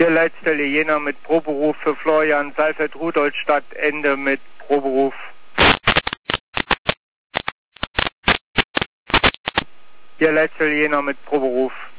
Hier Leitstelle Jena mit Proberuf für Florian Seifert, Rudolstadt, Ende mit Proberuf. Hier Leitstelle Jena mit Proberuf.